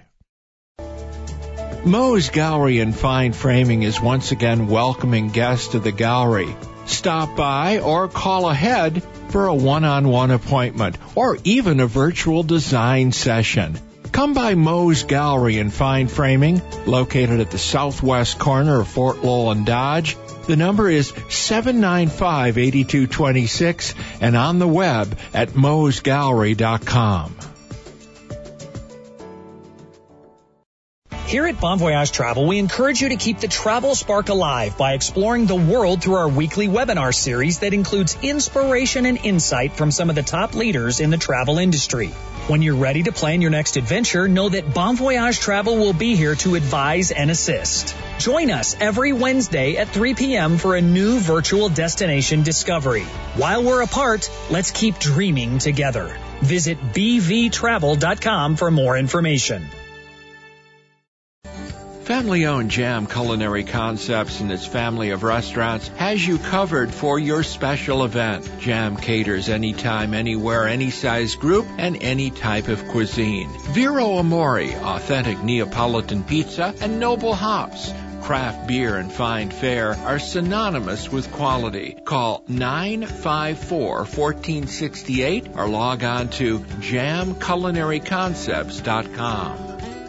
Moe's Gallery and Fine Framing is once again welcoming guests to the gallery. Stop by or call ahead for a one-on-one appointment or even a virtual design session. Come by Moe's Gallery and Fine Framing, located at the southwest corner of Fort Lowell and Dodge. The number is seven nine five, eight two two six and on the web at moes gallery dot com. Here at Bon Voyage Travel, we encourage you to keep the travel spark alive by exploring the world through our weekly webinar series that includes inspiration and insight from some of the top leaders in the travel industry. When you're ready to plan your next adventure, know that Bon Voyage Travel will be here to advise and assist. Join us every Wednesday at three p.m. for a new virtual destination discovery. While we're apart, let's keep dreaming together. Visit b v travel dot com for more information. Family-owned Jam Culinary Concepts and its family of restaurants has you covered for your special event. Jam caters anytime, anywhere, any size group, and any type of cuisine. Vero Amore, authentic Neapolitan pizza, and Noble Hops, craft beer and fine fare, are synonymous with quality. Call nine five four, one four six eight or log on to jam culinary concepts dot com.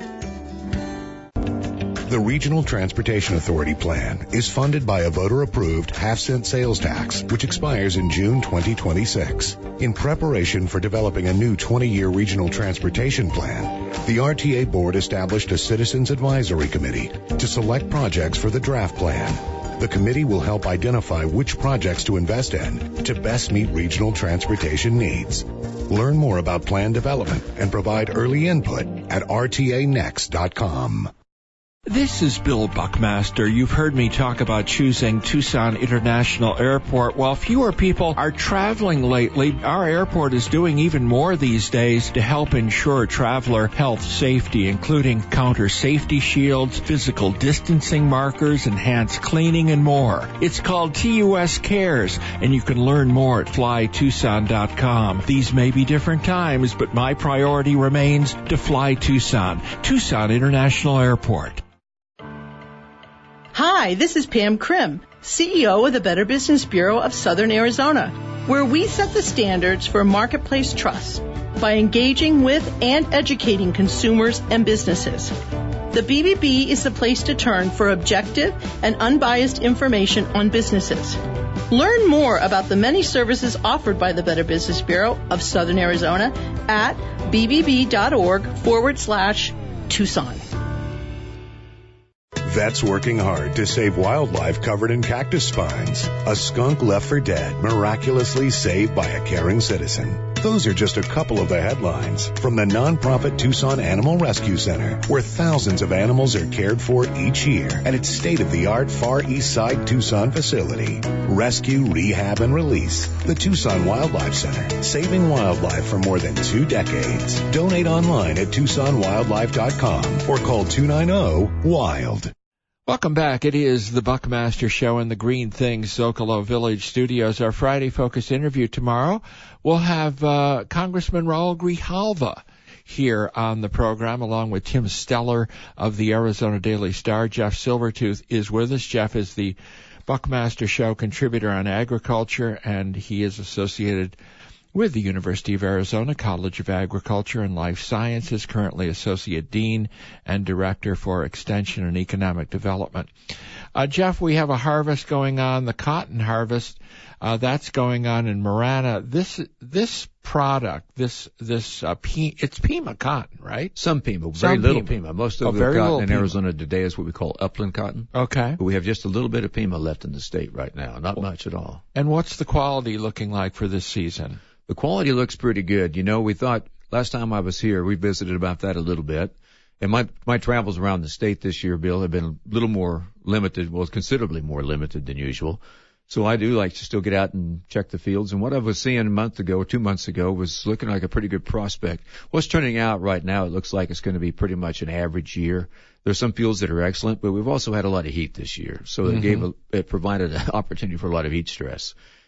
The Regional Transportation Authority plan is funded by a voter-approved half-cent sales tax, which expires in June twenty twenty-six. In preparation for developing a new twenty-year regional transportation plan, the R T A Board established a Citizens Advisory Committee to select projects for the draft plan. The committee will help identify which projects to invest in to best meet regional transportation needs. Learn more about plan development and provide early input at r t a next dot com. This is Bill Buckmaster. You've heard me talk about choosing Tucson International Airport. While fewer people are traveling lately, our airport is doing even more these days to help ensure traveler health safety, including counter safety shields, physical distancing markers, enhanced cleaning, and more. It's called T U S Cares, and you can learn more at fly tucson dot com. These may be different times, but my priority remains to fly Tucson. Tucson International Airport. Hi, this is Pam Krim, C E O of the Better Business Bureau of Southern Arizona, where we set the standards for marketplace trust by engaging with and educating consumers and businesses. The B B B is the place to turn for objective and unbiased information on businesses. Learn more about the many services offered by the Better Business Bureau of Southern Arizona at bbb.org forward slash Tucson. Vets working hard to save wildlife covered in cactus spines. A skunk left for dead, miraculously saved by a caring citizen. Those are just a couple of the headlines from the nonprofit Tucson Animal Rescue Center, where thousands of animals are cared for each year at its state-of-the-art Far East Side Tucson facility. Rescue, rehab, and release. The Tucson Wildlife Center, saving wildlife for more than two decades. Donate online at tucson wildlife dot com or call two nine zero, WILD. Welcome back. It is the Buckmaster Show in the Green Things Zocalo Village Studios. Our Friday focused interview tomorrow, we'll have uh, Congressman Raul Grijalva here on the program, along with Tim Steller of the Arizona Daily Star. Jeff Silvertooth is with us. Jeff is the Buckmaster Show contributor on agriculture, and he is associated with the University of Arizona College of Agriculture and Life Sciences, currently Associate Dean and Director for Extension and Economic Development. Uh, Jeff, we have a harvest going on, the cotton harvest. Uh, that's going on in Marana. This this product, this this uh, P, it's Pima cotton, right? Some Pima, very Some little Pima. Pima. Most of Oh, the very cotton little in Pima. Arizona today is what we call upland cotton. Okay. But we have just a little bit of Pima left in the state right now, not much at all. And what's the quality looking like for this season? The quality looks pretty good. You know, we thought last time I was here, we visited about that a little bit. And my, my travels around the state this year, Bill, have been a little more limited, well, considerably more limited than usual. So I do like to still get out and check the fields. And what I was seeing a month ago or two months ago was looking like a pretty good prospect. What's turning out right now, it looks like it's going to be pretty much an average year. There's some fields that are excellent, but we've also had a lot of heat this year. So Mm-hmm. it gave a, it provided an opportunity for a lot of heat stress.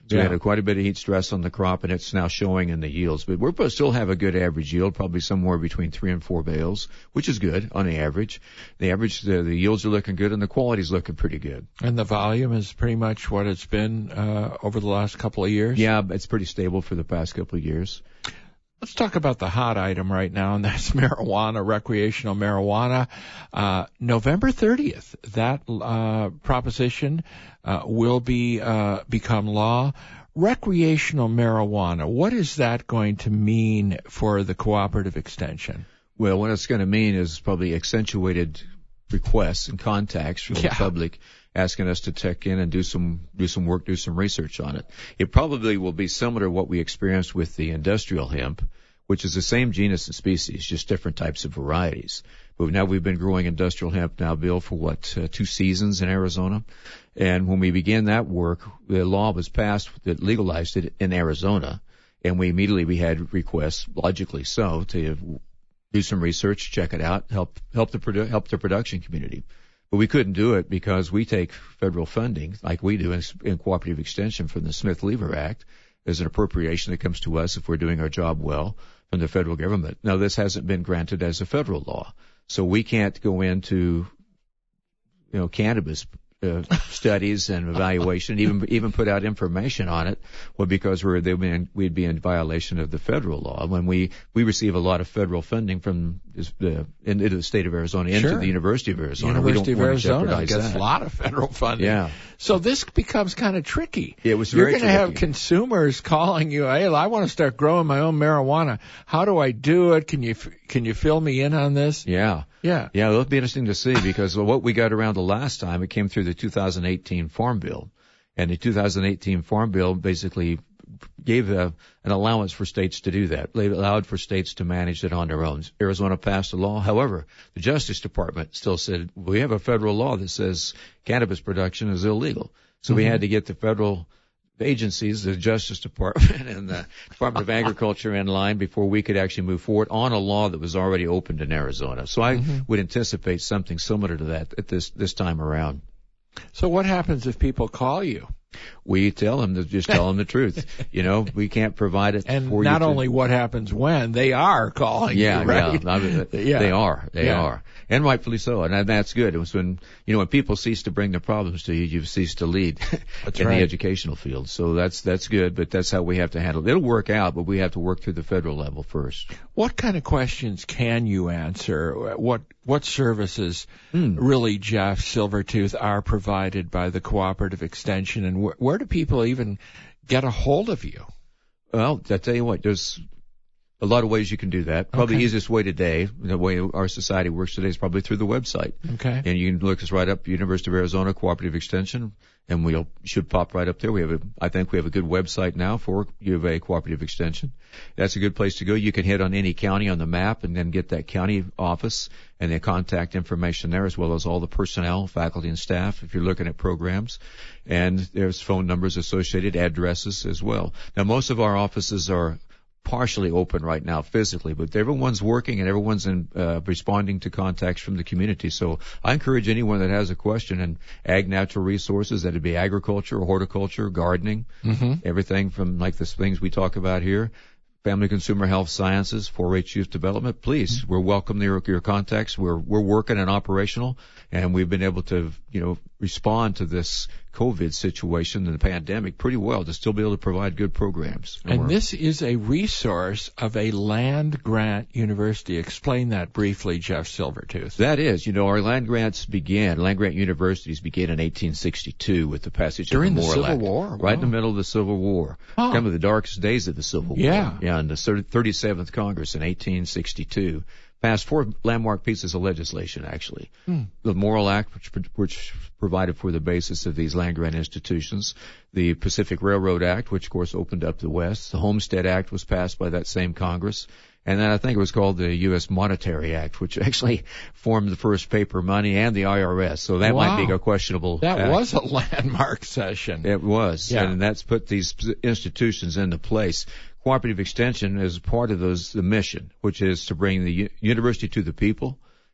So Yeah. we had quite a bit of heat stress on the crop, and it's now showing in the yields. But we're supposed to still have a good average yield, probably somewhere between three and four bales, which is good on the average. The average, the, the yields are looking good, and the quality's looking pretty good. And the volume is pretty much what it's been uh, over the last couple of years? Yeah, it's pretty stable for the past couple of years. Let's talk about the hot item right now, and that's marijuana, recreational marijuana. Uh, November thirtieth, that uh, proposition uh, will be uh, become law. Recreational marijuana, what is that going to mean for the cooperative extension? Well, what it's going to mean is probably accentuated requests and contacts from Yeah. the public asking us to check in and do some do some work, do some research on it. It probably will be similar to what we experienced with the industrial hemp, which is the same genus and species, just different types of varieties. But now we've been growing industrial hemp now, Bill, for what, uh, two seasons in Arizona. And when we began that work, the law was passed that legalized it in Arizona. And we immediately, we had requests, logically so, to do some research, check it out, help, help the, produ- help the production community. But we couldn't do it because we take federal funding, like we do in, in cooperative extension from the Smith-Lever Act. There's an appropriation that comes to us if we're doing our job well from the federal government. Now, this hasn't been granted as a federal law, so we can't go into, you know, cannabis uh, studies and evaluation, even even put out information on it, well, because we're they'd be in, we'd be in violation of the federal law. When we we receive a lot of federal funding from this, the into the state of Arizona, into Sure. the University of Arizona, University we don't of want to Arizona jeopardize gets that. a lot of federal funding. Yeah. So this becomes kind of tricky. It was You're very going to have tricky. consumers calling you, hey, I want to start growing my own marijuana. How do I do it? Can you can you fill me in on this? Yeah. Yeah. Yeah, it'll be interesting to see because what we got around the last time, it came through the two thousand eighteen Farm Bill. And the two thousand eighteen Farm Bill basically gave a, an allowance for states to do that. They allowed for states to manage it on their own. Arizona passed a law. However, the Justice Department still said, we have a federal law that says cannabis production is illegal. So mm-hmm. we had to get the federal agencies, the Justice Department and the Department of Agriculture in line before we could actually move forward on a law that was already opened in Arizona. So I mm-hmm. would anticipate something similar to that at this, this time around. So what happens if people call you? We tell them to just tell them the truth. You know, we can't provide it. And for not you to, only what happens when, they are calling yeah, you, right? Yeah, I mean, yeah, they are. They yeah. are. And rightfully so. And that's good. It was when, you know, when people cease to bring their problems to you, you've ceased to lead that's in right. the educational field. So that's, that's good, but that's how we have to handle it. It'll work out, but we have to work through the federal level first. What kind of questions can you answer? What, what services hmm. really, Jeff Silvertooth, are provided by the Cooperative Extension, and wh- where do people even get a hold of you? Well, I tell you what, there's a lot of ways you can do that. Probably Okay. the easiest way today, the way our society works today, is probably through the website. Okay. And you can look us right up, University of Arizona Cooperative Extension, and we'll should pop right up there. We have a, I think we have a good website now for U of A Cooperative Extension. That's a good place to go. You can hit on any county on the map and then get that county office and the contact information there, as well as all the personnel, faculty, and staff if you're looking at programs. And there's phone numbers associated, addresses as well. Now, most of our offices are partially open right now physically, but everyone's working and everyone's in, uh, responding to contacts from the community. So I encourage anyone that has a question in ag natural resources, that'd be agriculture, horticulture, gardening, mm-hmm. everything from like the things we talk about here, family consumer health sciences, four H youth development. Please, mm-hmm. we're welcome your, your contacts. We're, we're working and operational, and we've been able to, you know, respond to this COVID situation and the pandemic pretty well to still be able to provide good programs. And this is a resource of a land grant university. Explain that briefly, Jeff Silvertooth. That is, you know, our land grants began, land grant universities began in eighteen sixty-two with the passage During of the the Morrill Civil Act. War? Wow. Right in the middle of the Civil War. Huh. Some of the darkest days of the Civil Yeah. War. Yeah. In the thirty-seventh Congress in eighteen sixty-two. Passed four landmark pieces of legislation, actually. Hmm. The Morrill Act, which, which provided for the basis of these land grant institutions. The Pacific Railroad Act, which, of course, opened up the West. The Homestead Act was passed by that same Congress. And then I think it was called the U S Monetary Act, which actually formed the first paper money and the I R S. So that Wow. might be a questionable That act. was a landmark session. It was. Yeah. And that's put these institutions into place. Cooperative Extension is part of those, the mission, which is to bring the u- university to the people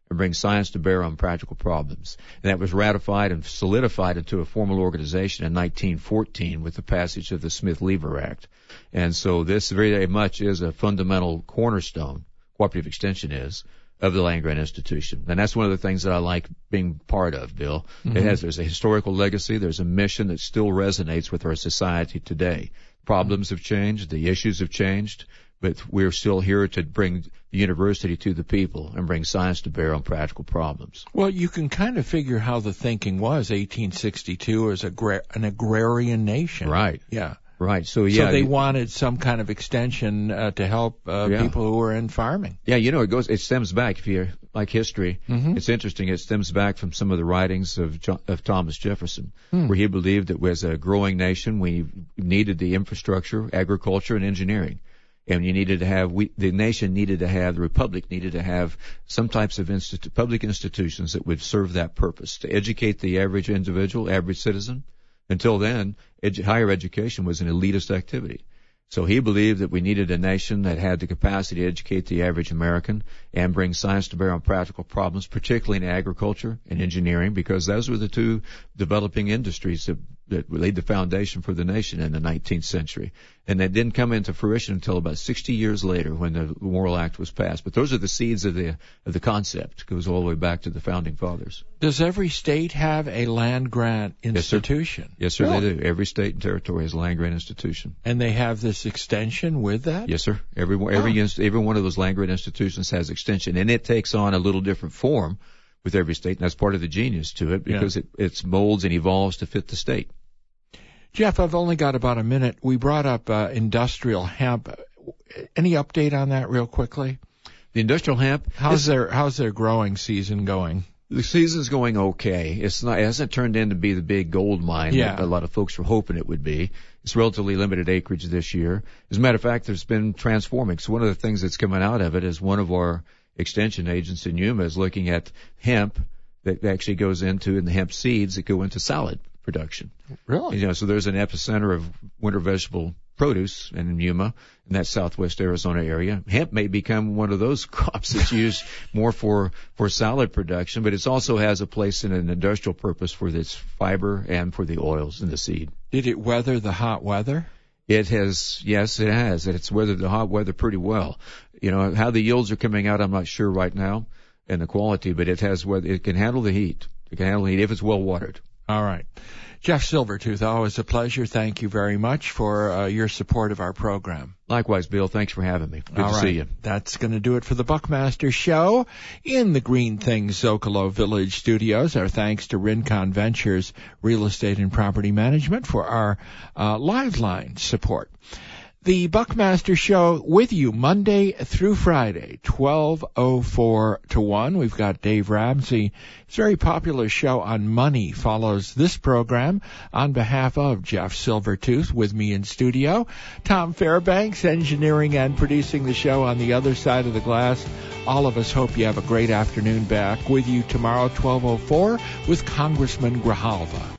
and bring science to bear on practical problems. And that was ratified and solidified into a formal organization in nineteen fourteen with the passage of the Smith-Lever Act. And so this very much is a fundamental cornerstone, cooperative extension is, of the land-grant institution. And that's one of the things that I like being part of, Bill. Mm-hmm. It has, there's a historical legacy, there's a mission that still resonates with our society today. Problems have changed, the issues have changed, but we're still here to bring the university to the people and bring science to bear on practical problems. Well, you can kind of figure how the thinking was. eighteen sixty-two as a gra- an agrarian nation. Right. Yeah. Right. So, yeah. So they wanted some kind of extension uh, to help uh, yeah. people who were in farming. Yeah, you know, it goes, it stems back, if you like history, mm-hmm. it's interesting, it stems back from some of the writings of, John, of Thomas Jefferson, hmm. where he believed that as a growing nation, we needed the infrastructure, agriculture, and engineering. And you needed to have, we, the nation needed to have, the republic needed to have some types of institu- public institutions that would serve that purpose, to educate the average individual, average citizen. Until then, edu- higher education was an elitist activity. So he believed that we needed a nation that had the capacity to educate the average American and bring science to bear on practical problems, particularly in agriculture and engineering, because those were the two developing industries that, that laid the foundation for the nation in the nineteenth century. And that didn't come into fruition until about sixty years later when the Morrill Act was passed. But those are the seeds of the of the concept. It goes all the way back to the founding fathers. Does every state have a land-grant institution? Yes, sir, yes, sir really? They do. Every state and territory has a land-grant institution. And they have this extension with that? Yes, sir. Every, every, oh. every one of those land-grant institutions has extension, and it takes on a little different form with every state, and that's part of the genius to it because yeah. it, it molds and evolves to fit the state. Jeff, I've only got about a minute. We brought up uh, industrial hemp. Any update on that real quickly? The industrial hemp? How's their, how's their growing season going? The season's going okay. It's not, it hasn't turned in to be the big gold mine yeah. that a lot of folks were hoping it would be. It's relatively limited acreage this year. As a matter of fact, there's been transforming. So one of the things that's coming out of it is one of our extension agents in Yuma is looking at hemp that actually goes into, and the hemp seeds that go into salad production. Really? You know, so there's an epicenter of winter vegetable produce in Yuma, in that southwest Arizona area. Hemp may become one of those crops that's used more for, for salad production, but it also has a place in an industrial purpose for its fiber and for the oils in the seed. Did it weather the hot weather? It has, yes, it has. It's weathered the hot weather pretty well. You know, how the yields are coming out, I'm not sure right now, and the quality, but it has, it can handle the heat. It can handle the heat if it's well watered. All right. Jeff Silvertooth, always a pleasure. Thank you very much for uh, your support of our program. Likewise, Bill. Thanks for having me. Good All to right. see you. That's going to do it for the Buckmaster Show in the Green Things Zocalo Village Studios. Our thanks to Rincon Ventures Real Estate and Property Management for our uh, live line support. The Buckmaster Show with you Monday through Friday, twelve oh four to one. We've got Dave Ramsey. His very popular show on money follows this program. On behalf of Jeff Silvertooth, with me in studio, Tom Fairbanks, engineering and producing the show on the other side of the glass. All of us hope you have a great afternoon. Back with you tomorrow, twelve oh four, with Congressman Grijalva.